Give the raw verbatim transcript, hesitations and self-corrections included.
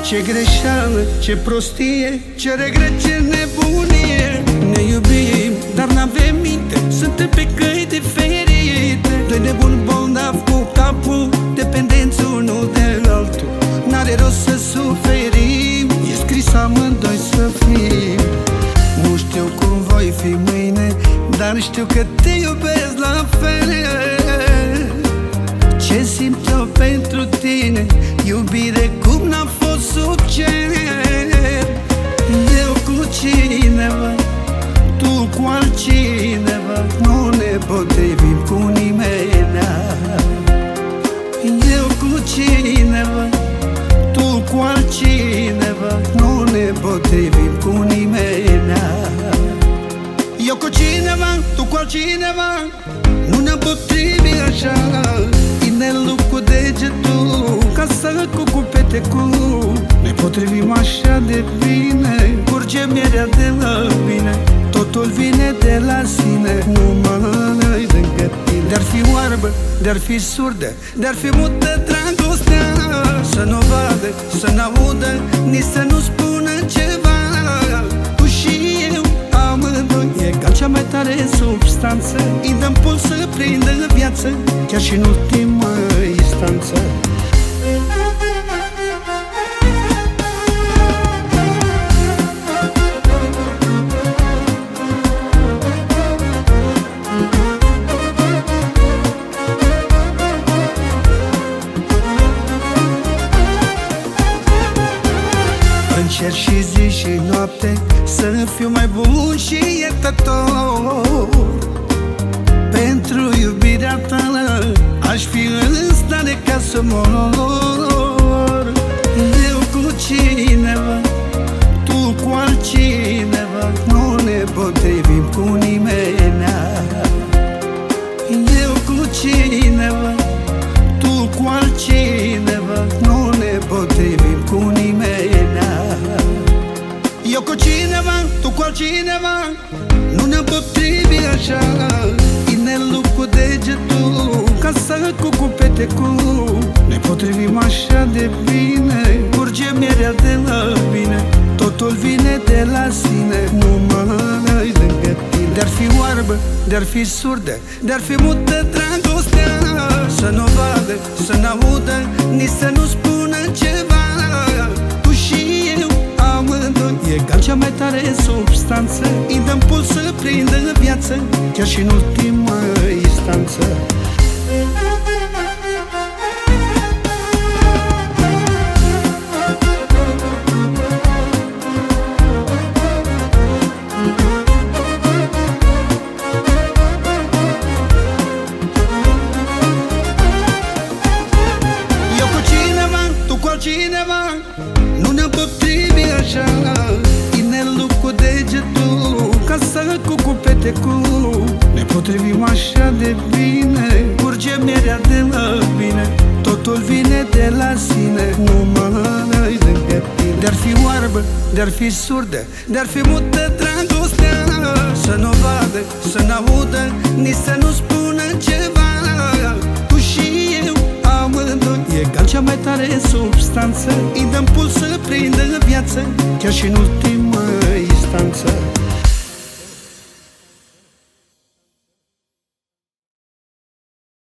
Ce greșeală, ce prostie, ce regret, ce nebunie. Ne iubim, dar n-avem minte, suntem pe căi diferite. Doi nebuni bolnavi cu capul, dependenți unul de altul. N-are rost să suferim, e scris amândoi să fim. Nu știu cum voi fi mâine, dar știu că te iubesc la fel. Ce simt eu pentru tine, iubire cum n-a fost sub cer. Eu cu cineva, tu cu altcineva, nu ne potrivim cu nimeni. Eu cu cineva, tu cu altcineva, nu ne potrivim cu nimeni. Eu cu cineva, tu cu altcineva, nu ne potrivim așa. Inelul cu degetul, casa cu cupetecul, ne potrivim așa de bine. Curge mierea de la bine, totul vine de la sine. Numai lângă tine. De-ar fi oarbă, de-ar fi surdă, de-ar fi mută dragostea, să nu vadă, să n-audă, nici să nu spună ceva. Tu și eu, amândoi, egal cea mai tare substanță. Îi dăm puls să prindă viață, chiar și în ultima instanță. Încerc și zi și noapte să fiu mai bun și iertător. Pentru iubirea ta aș fi în stare ca să mor. Eu cu cineva, tu cu altcineva, nu ne potrivim cu nimeni. Eu cu cineva, tu cu altcineva, nu ne potrivim cu nimeni. Eu cu cineva, tu cu altcineva, nu ne potrivim așa. Inelul cu degetul, casa cu cupetecul, ne potrivim așa de bine. Curge mierea de la bine, totul vine de la sine. Numai lângă tine. De-ar fi oarbă, de-ar fi surdă, de-ar fi mută dragostea, să nu vadă, să n-audă, nici să nu spună ceva. Tu și eu, amândoi, egal cea mai tare substanță. Îi dăm puls să prindă viață, chiar și în ultima instanță. Eu cu cineva, tu cu altcineva, nu ne potrivim așa. Inelul cu degetul, casa cu cupetecul, ne potrivim așa de bine. Curge mierea de la bine, totul vine de la sine. Numai lângă tine. De-ar fi oarbă, de-ar fi surdă, de-ar fi mută dragostea, să nu vadă, să n-audă, nici să nu spună ceva. Tu și eu, amândoi, egal cea mai tare substanță. Îi dăm puls să prindă viață, chiar și în ultima instanță.